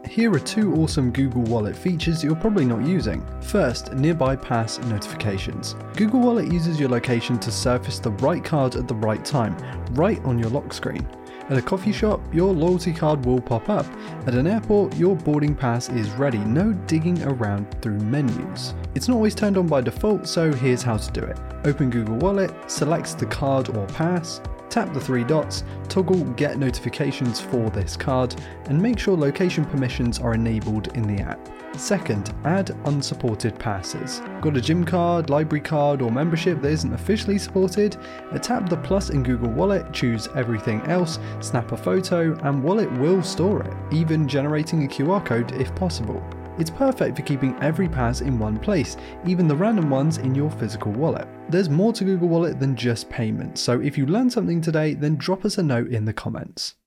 Here are two awesome Google Wallet features you're probably not using. First, Nearby Pass notifications. Google Wallet uses your location to surface the right card at the right time, right on your lock screen. At a coffee shop, your loyalty card will pop up. At an airport, your boarding pass is ready, no digging around through menus. It's not always turned on by default, so here's how to do it. Open Google Wallet, select the card or pass, tap the three dots, toggle Get Notifications for this card, and make sure location permissions are enabled in the app. Second, add unsupported passes. Got a gym card, library card, or membership that isn't officially supported? Tap the plus in Google Wallet, choose everything else, snap a photo, and Wallet will store it, even generating a QR code if possible. It's perfect for keeping every pass in one place, even the random ones in your physical wallet. There's more to Google Wallet than just payments, so if you learned something today, then drop us a note in the comments.